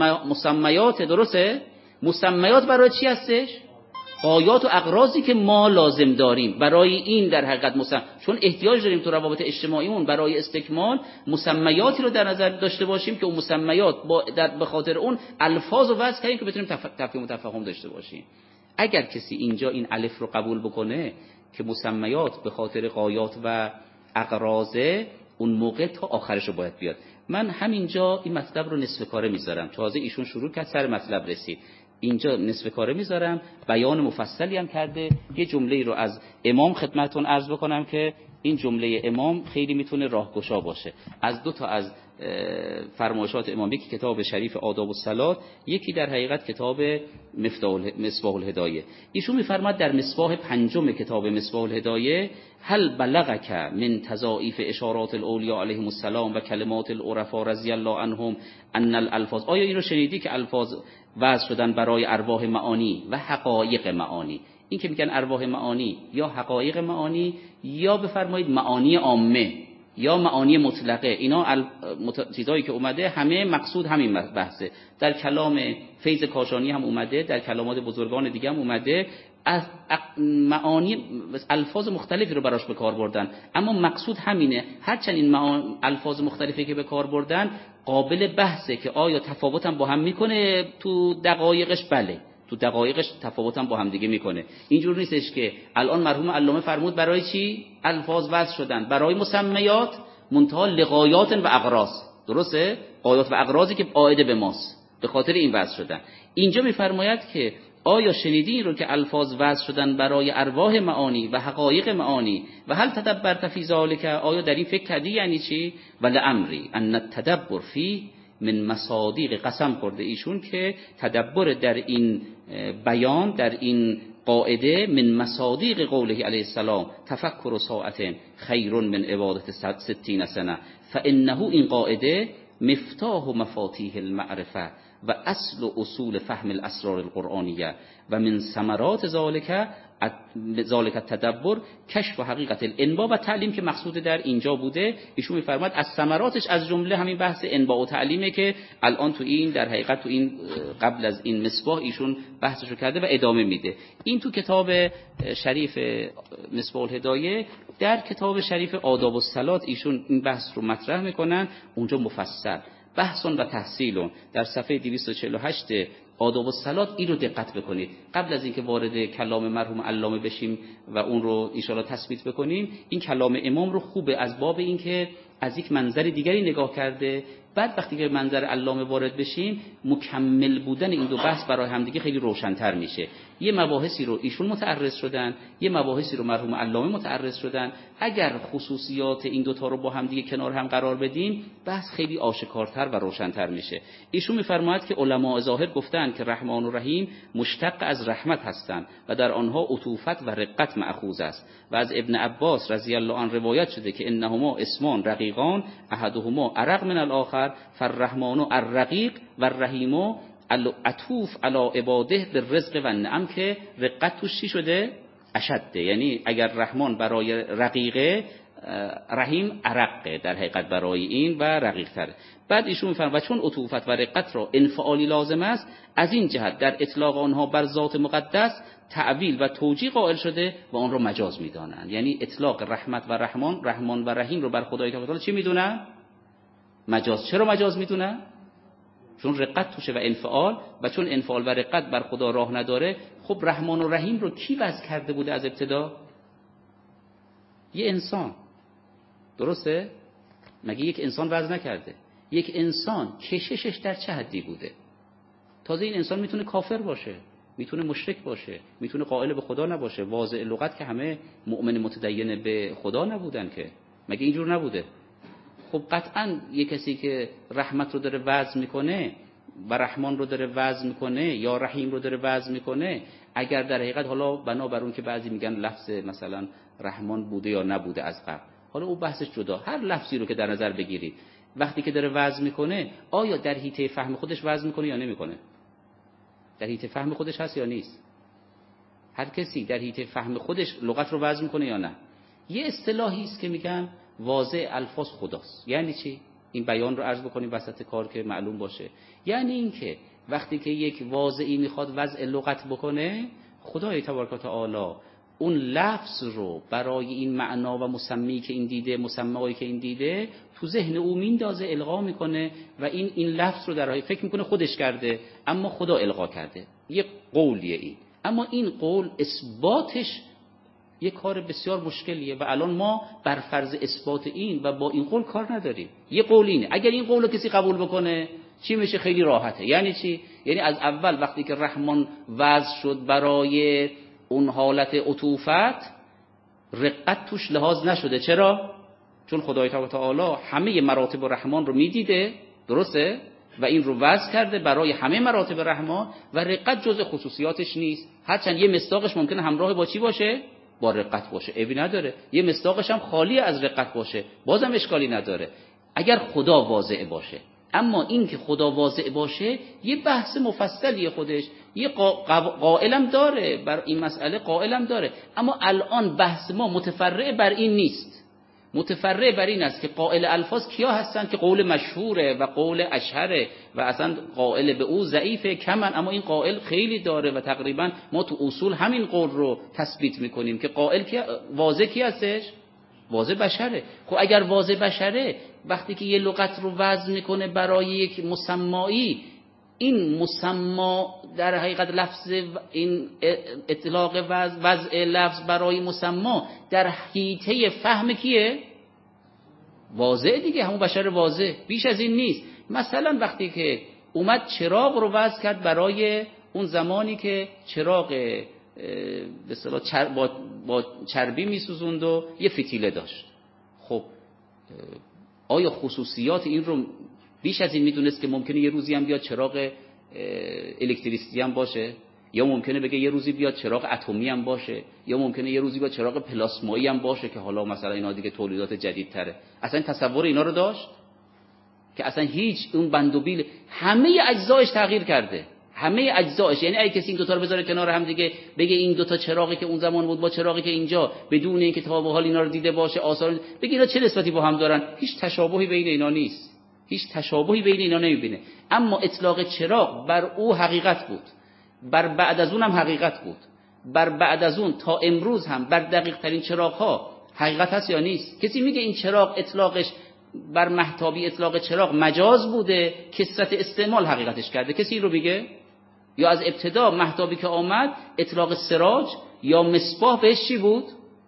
مسمیات، درسته؟ مسمیات برای چی هستش؟ غایات و اغراضی که ما لازم داریم برای این در حقیقت چون احتیاج داریم تو روابط اجتماعیمون برای استکمال مسمیاتی رو در نظر داشته باشیم که اون مسمیات به خاطر اون الفاظ رو وضع کردیم که بتونیم تفهیم و تفاهم داشته باشیم. اگر کسی اینجا این الف رو قبول بکنه که مسمیات به خاطر غایات و اغراضه، اون موقع تا آخرش رو باید بیاد. من همینجا این مطلب رو نصف کاره میذارم، تازه ایشون شروع کرد سر مطلب رسید، اینجا نصف کاره میذارم. بیان مفصلی هم کرده. یه جمله رو از امام خدمتتون عرض بکنم که این جمله امام خیلی میتونه راهگشا باشه. از دو تا از فرمایشات امام، یکی کتاب شریف آداب الصلات، یکی در حقیقت کتاب مصباح الهدایه. ایشون میفرماد در مصباح پنجم کتاب مصباح الهدایه: هل بلغک من تضاعیف اشارات الاولیاء علیهم السلام و کلمات العرفاء رضی الله عنهم ان الالفاظ، آیا اینو شنیدی که الفاظ وضع شدن برای ارواح معانی و حقایق معانی؟ این که میگن ارواح معانی یا حقایق معانی یا بفرمایید معانی عامه یا معانی مطلقه، اینا چیزایی که اومده همه مقصود همین بحثه. در کلام فیض کاشانی هم اومده، در کلامات بزرگان دیگه هم اومده، از معانی الفاظ مختلفی رو براش به کار بردن، اما مقصود همینه. هرچند این الفاظ مختلفی که به کار بردن قابل بحثه که آیا تفاوت هم با هم میکنه تو دقایقش، بله تو دقایقش تفاوت هم با هم دیگه میکنه. اینجور نیستش که الان مرحوم علامه فرمود برای چی الفاظ وضع شدن؟ برای مسمیات منتها لغایات و اغراض، درسته؟ غایات و اغراضی که عائد به ماست، به خاطر این وضع شدن. اینجا میفرماید که آیا شنیدین رو که الفاظ وضع شدن برای ارواح معانی و حقایق معانی و هل تدبرت فی ذلک، آیا در این فکر کردی؟ یعنی چی؟ ولا امری ان التدبر فی من مصادیق، قسم خورده ایشون که تدبر در این بیان، در این قاعده، من مصادیق قوله علیه السلام تفکر ساعت خیر من عبادت 60 سنه، فانه این قاعده مفتاح مفاتیح المعرفه و اصل و اصول فهم الاسرار القرآنیه و من ثمرات ذالک التدبر کشف حقیقت الانباء و تعلیم که مقصود در اینجا بوده. ایشون میفرماد از ثمراتش از جمله همین بحث انباء و تعلیمه که الان تو این در حقیقت تو این قبل از این مصباح ایشون بحثشو کرده و ادامه میده. این تو کتاب شریف مصباح الهدایه، در کتاب شریف آداب الصلات ایشون این بحث رو مطرح میکنن، اونجا مفصل بحث و تحصیل. در صفحه 248 آداب الصلات این رو دقت بکنید. قبل از اینکه وارد کلام مرحوم علامه بشیم و اون رو ان شاءالله تثبیت بکنیم، این کلام امام رو خوبه از باب اینکه از یک منظر دیگری نگاه کرده، بعد وقتی که منظر علامه وارد بشیم مکمل بودن این دو بحث برای همدیگه خیلی روشن‌تر میشه. یه مباحثی رو ایشون متعرض شدن، یه مباحثی رو مرحوم علامه متعرض شدن. اگر خصوصیات این دوتا رو با همدیگه کنار هم قرار بدیم بحث خیلی آشکارتر و روشن‌تر میشه. ایشون میفرماید که علما ظاهر گفتن که رحمان و رحیم مشتق از رحمت هستند و در آنها عطوفت و رقت مأخوذ است و از ابن عباس رضی الله عنه روایت شده که انهما اسمان رقیقان احدهما ارق من الاخر فالرحمن الرقیق و الرحیم العطوف علی عباده بالرزق و النعم، که رقت توش چی شده؟ اشده. یعنی اگر رحمان برای رقیقه، رحیم ارقه در حقیقت برای این و رقیق تره. بعد ایشون میفرماید و چون عطوفت و رقت را انفعالی لازم است، از این جهت در اطلاق آنها بر ذات مقدس تعویل و توجیه قائل شده و آن را مجاز میدانند. یعنی اطلاق رحمت و رحمان و رحیم رو بر خدای تعالی چی میدونن؟ مجاز. چرا مجاز میدونن؟ چون رقت توشه و انفعال، و چون انفعال و رقت بر خدا راه نداره. خب رحمان و رحیم رو کی وضع کرده بوده از ابتدا؟ یه انسان. درسته؟ مگه یک انسان وضع نکرده؟ یک انسان کششش در چه حدی بوده؟ تازه این انسان میتونه کافر باشه، میتونه مشرک باشه، میتونه قائل به خدا نباشه. واضع لغت که همه مؤمن متدین به خدا نبودن که، مگه اینجور نبوده؟ خب قطعا یه کسی که رحمت رو داره وضع میکنه و رحمان رو داره وضع میکنه یا رحیم رو داره وضع میکنه، اگر در حقیقت حالا بنابر اون که بعضی میگن لفظ مثلا رحمان بوده یا نبوده از قبل، حالا اون بحثش جدا، هر لفظی رو که در نظر بگیرید وقتی که داره وضع میکنه آیا در حیطه فهم خودش وضع میکنه یا نمیکنه؟ در حیطه فهم خودش هست یا نیست؟ هر کسی در حیطه فهم خودش لغت رو وضع میکنه یا نه؟ یه اصطلاحی است که میگن واضع الفاظ خداست. یعنی چی؟ این بیان رو عرض بکنیم وسط کار که معلوم باشه. یعنی این که وقتی که یک واضعی میخواد وضع لغت بکنه، خدای تبارک و تعالی اون لفظ رو برای این معنا و مسمی که این دیده، مسمایی که این دیده، تو ذهن او میندازه، القا میکنه و این لفظ رو در حقیقت فکر میکنه خودش کرده، اما خدا القا کرده. یه قولیه این. اما این قول اثباتش یه کار بسیار مشکلیه و الان ما بر فرض اثبات این و با این قول کار نداریم. یه قول اینه، اگر این قول رو کسی قبول بکنه چی میشه؟ خیلی راحته. یعنی چی؟ یعنی از اول وقتی که رحمان وضع شد برای اون حالت عطوفت، رقت توش لحاظ نشده. چرا؟ چون خدای تعالی همه مراتب رحمان رو میدیده، درسته؟ و این رو وضع کرده برای همه مراتب رحمان و رقت جزء خصوصیاتش نیست. هرچند یه مصداقش ممکنه همراه با چی باشه؟ با رقت باشه، عیبی نداره. یه مصداقش هم خالی از رقت باشه، بازم اشکالی نداره اگر خدا واضع باشه. اما این که خدا واضع باشه یه بحث مفصلیه خودش، یه قائلم داره بر این مسئله، قائلم داره. اما الان بحث ما متفرع بر این نیست، متفرع بر این است که قائل الفاظ کیا هستن که قول مشهوره و قول اشهره و اصلا قائل به او ضعیفه کمن، اما این قائل خیلی داره و تقریبا ما تو اصول همین قول رو تثبیت میکنیم که قائل کی، واضح کی هستش؟ واضح بشره. خب اگر واضح بشره، وقتی که یه لغت رو وضع میکنه برای یک مسمایی، این مسما در حقیقت لفظ، این اطلاق وضع لفظ برای مسما در حیطه فهم کیه؟ واضح دیگه، همون بشر واضح، بیش از این نیست. مثلا وقتی که اومد چراغ رو وضع کرد برای اون زمانی که چراغ به اصطلاح با چربی میسوزوند و یه فتیله داشت، خب آیا خصوصیات این رو بیش از این میدونست که ممکنه یه روزی هم بیاد چراغ الکتریسیتی هم باشه، یا ممکنه بگه یه روزی بیاد چراغ اتمی هم باشه، یا ممکنه یه روزی بیاد چراغ پلاسمایی هم باشه که حالا مثلا اینا دیگه تولیدات جدیدتره. اصلا تصور اینا رو داشت؟ که اصلا هیچ اون بندوبیل همه اجزایش تغییر کرده، همه اجزایش. یعنی اگه کسی این دوتا رو بذاره کنار هم دیگه بگه این دوتا چراغی که اون زمان بود با چراغی که اینجا، بدون اینکه تا به حال اینا رو دیده باشه آثار، بگه اینا چه نسبتی با هم دارن، هیچ تشابهی بین اینا نیست، هیچ تشابهی بین اینا نمیبینه. اما اطلاق چراغ بر او حقیقت بود، بر بعد از اون هم حقیقت بود، بر بعد از اون تا امروز هم بر دقیق ترین چراغ ها حقیقت هست یا نیست؟ کسی میگه این چراغ اطلاقش بر مهتابی اطلاق چراغ مجاز بوده، کثرت استعمال حقیقتش کرده؟ کسی این رو میگه؟ یا از ابتدا مهتابی که آمد اطلاق سراج یا مصباح بهش چی بود؟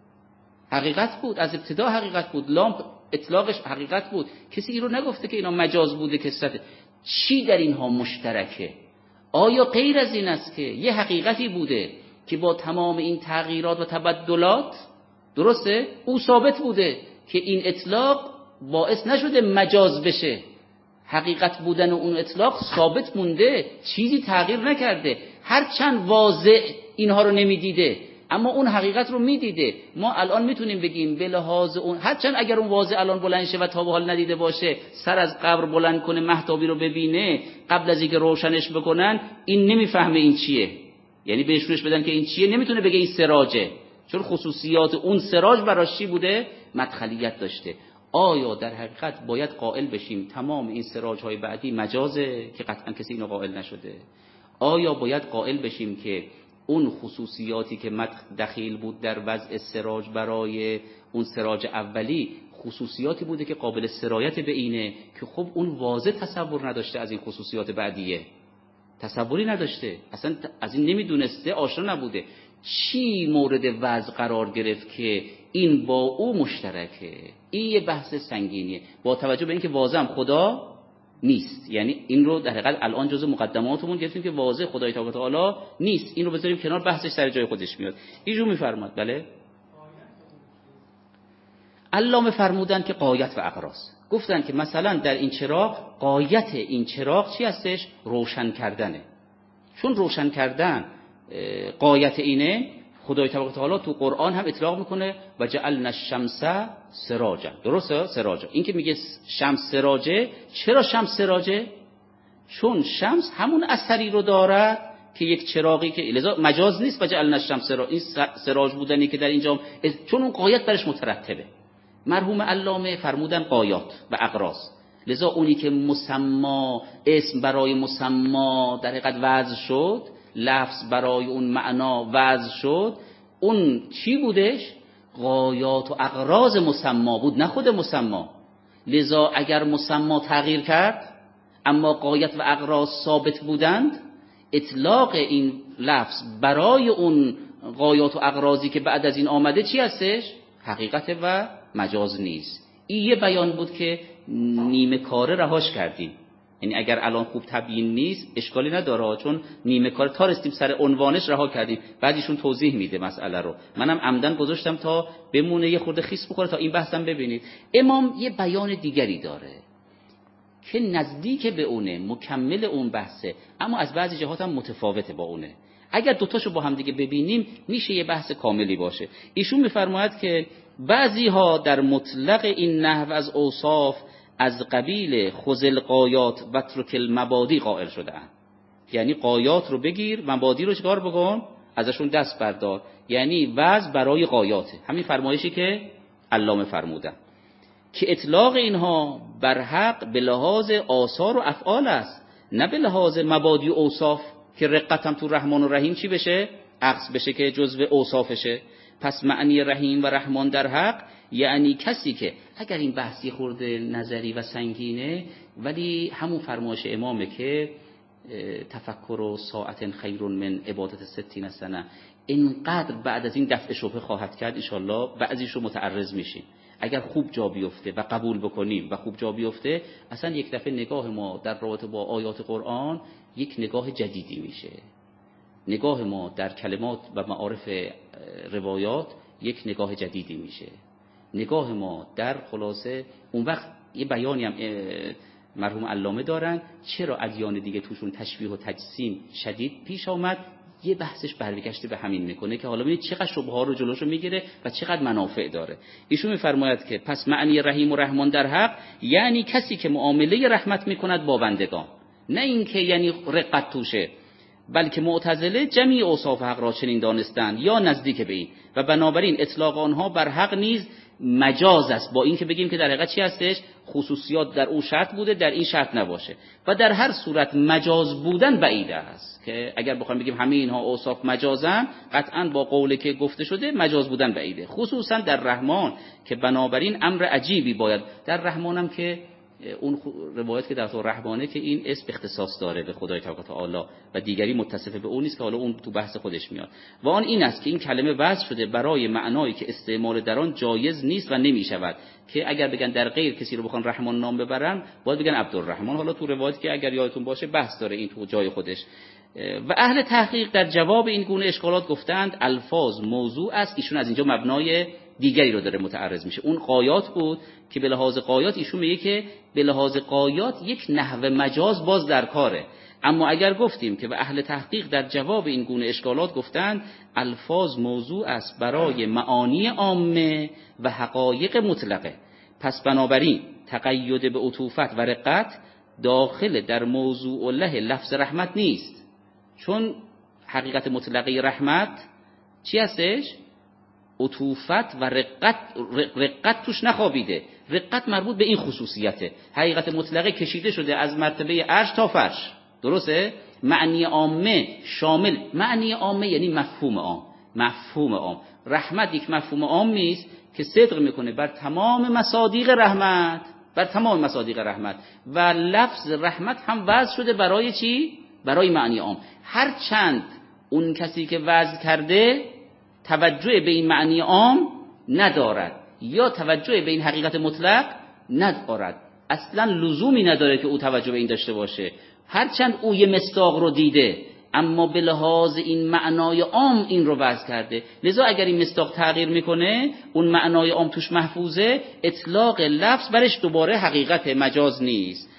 حقیقت بود، از ابتدا حقیقت بود، لامپ اطلاقش حقیقت بود. کسی این رو نگفته که اینا مجاز بوده کثرت. چی در اینها مشترکه؟ آیا غیر از این است که یه حقیقتی بوده که با تمام این تغییرات و تبدلات، درسته، او ثابت بوده که این اطلاق باعث نشده مجاز بشه، حقیقت بودن اون اطلاق ثابت مونده، چیزی تغییر نکرده، هرچند واضح اینها رو نمیدیده اما اون حقیقت رو میدیده. ما الان میتونیم بگیم به لحاظ اون، هرچند اگر اون واضح الان بلند شه و تا به حال ندیده باشه، سر از قبر بلند کنه مهتابی رو ببینه قبل از اینکه روشنش بکنن، این نمیفهمه این چیه، یعنی بهشونش بدن که این چیه، نمیتونه بگه این سراجه، چون خصوصیات اون سراج براش چی بوده؟ مدخلیت داشته. آیا در حقیقت باید قائل بشیم تمام این سراج‌های بعدی مجازه که قطعا کسی اینو قائل نشده؟ آیا باید قائل بشیم که اون خصوصیاتی که دخیل بود در وضع سراج برای اون سراج اولی خصوصیاتی بوده که قابل سرایت به اینه که خب اون واضح تصور نداشته از این خصوصیات بعدیه، تصوری نداشته، اصلا از این نمیدونسته، آشنا نبوده، چی مورد وضع قرار گرفت که این با او مشترکه؟ این یه بحث سنگینیه با توجه به اینکه واضح هم خدا نیست. یعنی این رو در حقیقت الان جزء مقدماتمون گرفتیم که واضح خدای تعالی نیست، این رو بذاریم کنار، بحثش سر جای خودش میاد. اینجور میفرماد. بله علامه فرمودن که غایت و اغراض، گفتن که مثلا در این چراغ غایت این چراغ چی هستش؟ روشن کردنه. چون روشن کردن غایت اینه، خدای تعالی تو قرآن هم اطلاق میکنه و جعلنا الشمس سراجا، درسته؟ سراجا. این که میگه شمس سراجه، چرا شمس سراجه؟ چون شمس همون اثری رو دارد که یک چراغی که لذا مجاز نیست و جعلنا الشمس سراجا، این سراج بودنی که در اینجا، چون اون غایت برش مترتبه. مرحوم علامه فرمودن غایات و اغراض، لذا اونی که مسما، اسم برای مسما در حقیقت وضع شد، لفظ برای اون معنا وضع شد، اون چی بودش؟ غایات و اغراض مسما بود، نه خود مسما. لذا اگر مسما تغییر کرد اما غایت و اغراض ثابت بودند، اطلاق این لفظ برای اون غایات و اغراضی که بعد از این آمده چی هستش؟ حقیقت و مجاز نیست. این یه بیان بود که نیمه کاره رهاش کردیم. یعنی اگر الان خوب تبیین نیست اشکالی نداره، چون نیمه کار تا رسیدیم سر عنوانش رها کردیم، بعدیشون توضیح میده مسئله رو. منم عمدن گذاشتم تا بمونه یه خورده خیس بخوره تا این بحثم ببینید. امام یه بیان دیگری داره که نزدیک به اونه، مکمل اون بحثه، اما از بعضی جهات هم متفاوته با اونه. اگر دوتاشو با هم دیگه ببینیم میشه یه بحث کاملی باشه. ایشون میفرماید که بعضی ها در مطلق این نحو از اوصاف از قبیل خذ الغایات و اترک المبادی قائل شده‌اند. یعنی غایات رو بگیر، مبادی رو چیکار بکن؟ ازشون دست بردار. یعنی وضع برای غایاته. همین فرمایشی که علامه فرمودن که اطلاق اینها بر حق به لحاظ آثار و افعال است، نه به لحاظ مبادی و اوصاف که رقتم تو رحمان و رحیم چی بشه؟ عکس بشه که جزو اوصافشه. پس معنی رحیم و رحمان در حق یعنی کسی که، اگر این بحثی خورده نظری و سنگینه، ولی همون فرمایش امامه که تفکر و ساعت خیر من عبادت 60 سنه، اینقدر بعد از این دفع شبهه خواهد کرد انشالله بعضیش رو متعرض میشیم. اگر خوب جا بیفته و قبول بکنیم و خوب جا بیفته، اصلا یک دفعه نگاه ما در رابطه با آیات قرآن یک نگاه جدیدی میشه. نگاه ما در کلمات و معارف روایات یک نگاه جدیدی میشه. نگاه ما در خلاصه اون وقت یه بیانی هم مرحوم علامه دارن چرا ادیان دیگه توشون تشبیه و تجسیم شدید پیش آمد، یه بحثش برگشته به همین میکنه که حالا ببینید چقدر شبهه ها رو جلوشو میگیره و چقدر منافع داره. ایشون میفرماید که پس معنی رحیم و رحمان در حق یعنی کسی که معامله رحمت میکند با بندگان، نه اینکه یعنی رقت توشه، بلکه معتزله جمیع اوصاف حق را چنین دانستند یا نزدیک به این و بنابراین اطلاق آنها بر حق نیز مجاز است، با این که بگیم که در حقیقت چی هستش؟ خصوصیات در اون شرط بوده، در این شرط نباشه. و در هر صورت مجاز بودن بعیده است که اگر بخوایم بگیم همه اینها اوصاف مجازن، قطعا با قولی که گفته شده مجاز بودن بعیده، خصوصا در رحمان که بنابراین امر عجیبی باید در رحمانم که اون روایت که در تو رحمانه که این اسم اختصاص داره به خدای تبارک و تعالی و دیگری متصف به اون نیست که حالا اون تو بحث خودش میاد. و آن این است که این کلمه وضع شده برای معنایی که استعمال در آن جایز نیست و نمیشود، که اگر بگن در غیر کسی رو بخوان رحمان نام ببرن باید بگن عبدالرحمن. حالا تو روایت که اگر یادتون باشه بحث داره این تو جای خودش. و اهل تحقیق در جواب این گونه اشکالات گفتند الفاظ موضوع است. ایشون از اینجا مبنای دیگری رو داره متعرض میشه. اون قایات بود که به لحاظ قایات ایشون میگه که به لحاظ قایات یک نحو مجاز باز در کاره. اما اگر گفتیم که به اهل تحقیق در جواب این گونه اشکالات گفتند الفاظ موضوع است برای معانی عامه و حقایق مطلقه، پس بنابراین تقید به عطوفت و رقت داخل در موضوع له لفظ رحمت نیست، چون حقیقت مطلقه رحمت چی هستش؟ عطوفت و رقت توش نخوابیده. رقت مربوط به این خصوصیته. حقیقت مطلقه کشیده شده از مرتبه عرش تا فرش، درسته؟ معنی عامه شامل، معنی عامه یعنی مفهوم عام. مفهوم عام رحمت یک مفهوم عامی است که صدق میکنه بر تمام مصادیق رحمت، بر تمام مصادیق رحمت. و لفظ رحمت هم وضع شده برای چی؟ برای معنی عام. هر چند اون کسی که وضع کرده توجه به این معنی عام ندارد یا توجه به این حقیقت مطلق ندارد، اصلا لزومی نداره که او توجه به این داشته باشه، هرچند او یه مصداق رو دیده اما به لحاظ این معنای عام این رو وضع کرده. لذا اگر این مصداق تغییر میکنه اون معنای عام توش محفوظه، اطلاق لفظ برش دوباره حقیقت مجاز نیست.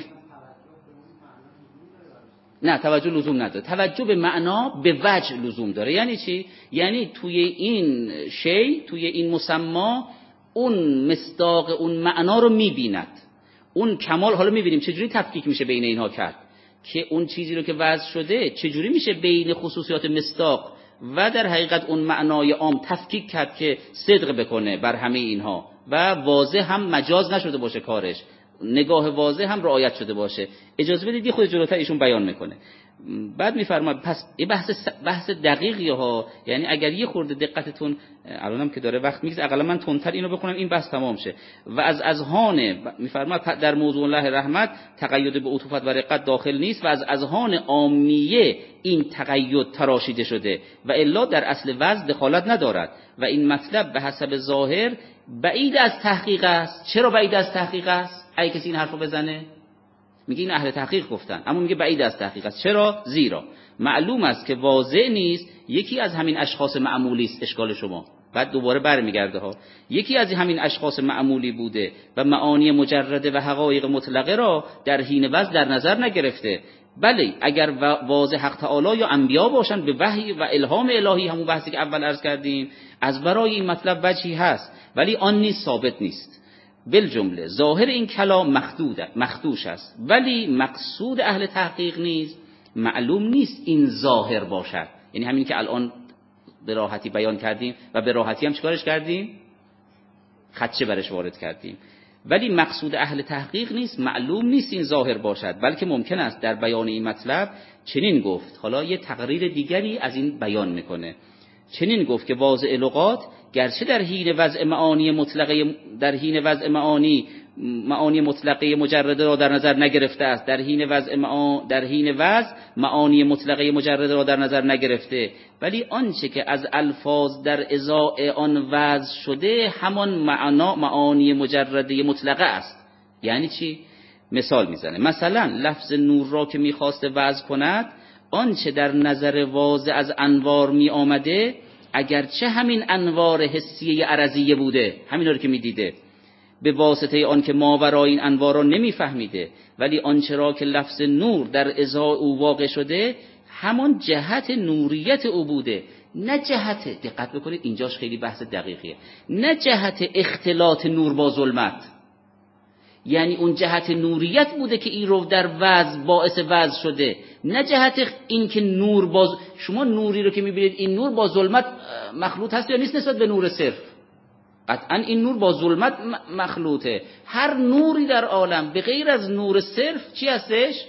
نه توجه لزوم نداره. توجه به معنا به وجه لزوم داره. یعنی چی؟ یعنی توی این شی، توی این مسما اون مصداق اون معنا رو میبیند، اون کمال. حالا میبینیم چجوری تفکیک میشه بین اینها کرد که اون چیزی رو که وضع شده چجوری میشه بین خصوصیات مصداق و در حقیقت اون معنای عام تفکیک کرد که صدق بکنه بر همه اینها و واضح هم مجاز نشده باشه کارش، نگاه واضح هم رعایت شده باشه. اجازه بدید خود جلوتر ایشون بیان میکنه. بعد میفرماید پس این بحث دقیقی ها، یعنی اگر یه خورده دقتتون الانم که داره وقت میگذره اقلا من تندتر اینو بخونم این بحث تمام شه. و از اذهان میفرماید در موضوع الله رحمت تقید به عطوفت و رقت داخل نیست و از اذهان عامیه این تقید تراشیده شده و الا در اصل وضع دخالت ندارد و این مطلب به حسب ظاهر بعید از تحقیق است. چرا بعید از تحقیق است؟ اگه کسی این حرفو بزنه میگه این اهل تحقیق گفتن، اما میگه بعید از تحقیق است. چرا؟ زیرا معلوم است که واضح نیست یکی از همین اشخاص معمولی است. اشکال شما بعد دوباره برمیگرده ها، یکی از همین اشخاص معمولی بوده و معانی مجرده و حقایق مطلقه را در حین وضع در نظر نگرفته. بله اگر واضح حق تعالی یا انبیا باشند به وحی و الهام الهی، همون بحثی که اول عرض کردیم، از برای این مطلب وجهی هست، ولی آن نیست، ثابت نیست. بالجمله ظاهر این کلام مخدوش است، ولی مقصود اهل تحقیق نیز معلوم نیست این ظاهر باشد. یعنی همین که الان به راحتی بیان کردیم و به راحتی هم چیکارش کردیم؟ خدشه برش وارد کردیم. ولی مقصود اهل تحقیق نیست، معلوم نیست این ظاهر باشد، بلکه ممکن است در بیان این مطلب چنین گفت. حالا یه تقریر دیگری از این بیان میکنه. چنین گفت که واضع لغات گرچه در حین وضع معانی مطلقه مجرده را در نظر نگرفته است، در حین وضع معانی مطلقه مجرده را در نظر نگرفته، ولی آنچه که از الفاظ در ازاء آن وضع شده همان معانی مجرده مطلقه است. یعنی چی؟ مثال میزنه. مثلا لفظ نور را که میخواسته وضع کند، آنچه در نظر واضح از انوار می آمده اگرچه همین انوار حسیه عرضیه بوده، همین رو که میدیده، به واسطه آن که ماورای این انوار را نمیفهمیده، ولی آنچه را که لفظ نور در ازای او واقع شده همان جهت نوریت او بوده، نه جهت، دقت بکنید اینجاش خیلی بحث دقیقیه، نه جهت اختلاط نور با ظلمت. یعنی اون جهت نوریت بوده که این رو در وضع باعث وضع شده، نه جهت این که نور با شما نوری رو که میبینید این نور با ظلمت مخلوط هست یا نیست نسبت به نور صرف؟ قطعا این نور با ظلمت مخلوطه. هر نوری در عالم به غیر از نور صرف چی هستش؟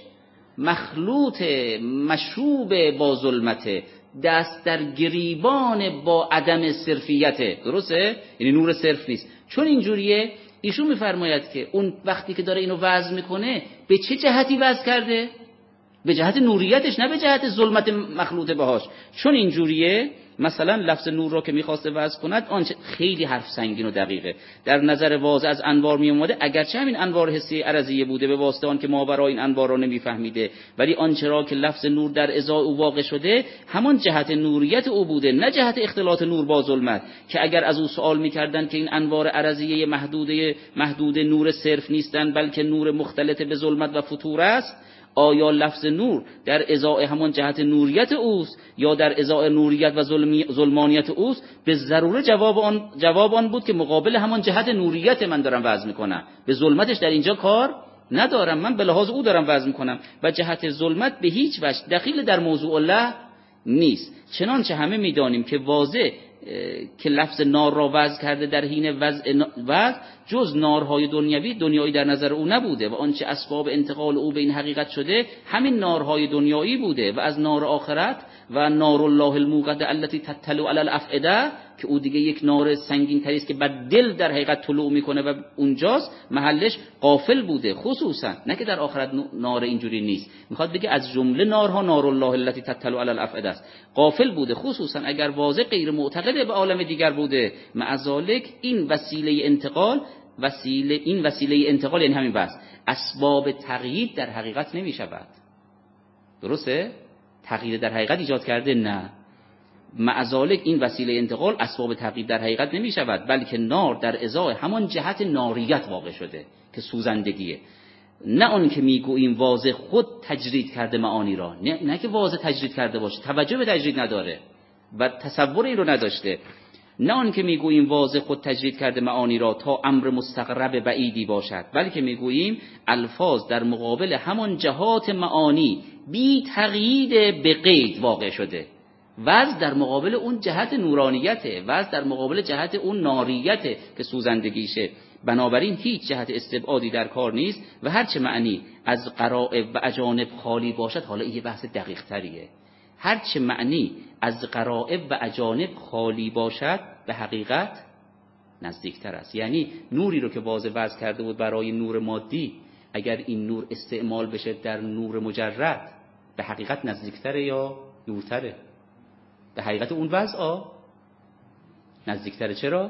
مخلوطه، مشوب با ظلمته، دست در گریبان با عدم صرفیته. درسته؟ یعنی نور صرف نیست. چون اینجوریه ایشون میفرماید که اون وقتی که داره اینو وضع میکنه به چه جهتی وضع کرده؟ به جهت نوریتش، نه به جهت ظلمت مخلوطه باهاش. چون اینجوریه مثلا لفظ نور رو که میخواسته وضع کند آنچه خیلی حرف سنگین و دقیقه در نظر واضح از انوار می اومده، اگرچه همین انوار حسی عرضیه بوده به واسطه آن که ماورای این انوار را نمیفهمیده، ولی آنچه را که لفظ نور در ازای او واقع شده همان جهت نوریت او بوده، نه جهت اختلاط نور با ظلمت. که اگر از او سوال میکردند که این انوار عرضیه محدود نور صرف نیستند بلکه نور مختلط به ظلمت و فتور است، آیا لفظ نور در ازای همان جهت نوریت اوست یا در ازای نوریت و ظلمانیت اوست؟ به ضروره جواب آن بود که مقابل همان جهت نوریت من دارم وضع میکنم، به ظلمتش در اینجا کار ندارم، من به لحاظ او دارم وضع میکنم و جهت ظلمت به هیچ وجه دخیل در موضوع الله نیست. چنانچه همه میدانیم که واضح که لفظ نار را وضع کرده در حین وضع جز نارهای دنیایی در نظر او نبوده و آنچه اسباب انتقال او به این حقیقت شده همین نارهای دنیایی بوده و از نار آخرت و نار الله الموقده التي تطلع علی الافئده که او دیگه یک نار سنگین تری است که بر دل در حقیقت طلوع میکنه و اونجاست محلش، غافل بوده. خصوصا نه که در آخرت نار اینجوری نیست، میخواد بگه از جمله نارها نار الله التي تطلع علی الافئده است، غافل بوده. خصوصا اگر واضح غیر معتقد به عالم دیگر بوده، مع ذلک این وسیله انتقال یعنی همین بس اسباب تغییر در حقیقت نمیشود. درسته؟ تغییر در حقیقت ایجاد کرده نه، مع ذلک این وسیله انتقال اسباب تغییر در حقیقت نمی شود، بلکه نار در ازای همان جهت ناریت واقع شده که سوزندگیه، نه آن که میگوییم واضح خود تجرید کرده معانی را، نه که واضح تجرید کرده باشه، توجه به تجرید نداره و تصور این رو نداشته، نه آن که میگوییم واضح خود تجرید کرده معانی را تا امر مستقرب بعیدی باشد، بلکه میگوییم الفاظ در مقابل همان جهات معانی بی تقیید به قید واقع شده، وضع در مقابل اون جهت نورانیته، وضع در مقابل جهت اون ناریته که سوزندگیشه. بنابراین هیچ جهت استبعادی در کار نیست و هرچه معنی از غرائب و اجانب خالی باشد، حالا این یه بحث دقیق تریه، هرچه معنی از غرائب و اجانب خالی باشد به حقیقت نزدیکتر است. یعنی نوری رو که واضح وضع کرده بود برای نور مادی، اگر این نور استعمال بشه در نور مجرد به حقیقت نزدیکتره یا دورتره؟ به حقیقت اون وضع نزدیکتره. چرا؟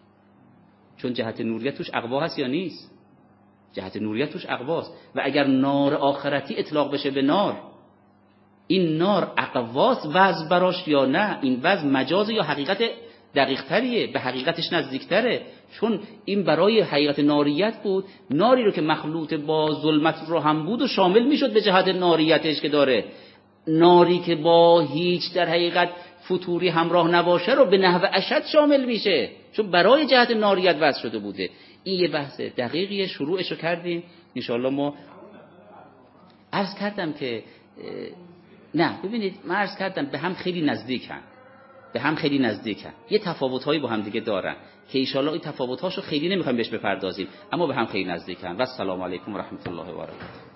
چون جهت نوریت توش اقوا هست یا نیست؟ جهت نوریت توش اقواست و اگر نار آخرتی اطلاق بشه به نار، این نار اقواست وضع براش یا نه؟ این وضع مجاز یا حقیقت دقیق تریه؟ به حقیقتش نزدیکتره، چون این برای حقیقت ناریت بود. ناری رو که مخلوط با ظلمت رو هم بود و شامل میشد به جهت ناریتش که داره. ناری که با هیچ در حقیقت فتوری همراه نباشه رو به نحو اشد شامل میشه، چون برای جهت ناریت وضع شده بوده. این یه بحث دقیقیه، شروعشو کردیم انشاءالله. ما عرض کردم که نه ببینید، من عرض کردم به هم خیلی نزدیکن، یه تفاوت‌هایی با هم دیگه دارن که انشاءالله این تفاوت‌هاشو خیلی نمیخوایم بهش بپردازیم، اما به هم خیلی نزدیکن. و السلام علیکم و رحمت الله و برکاته.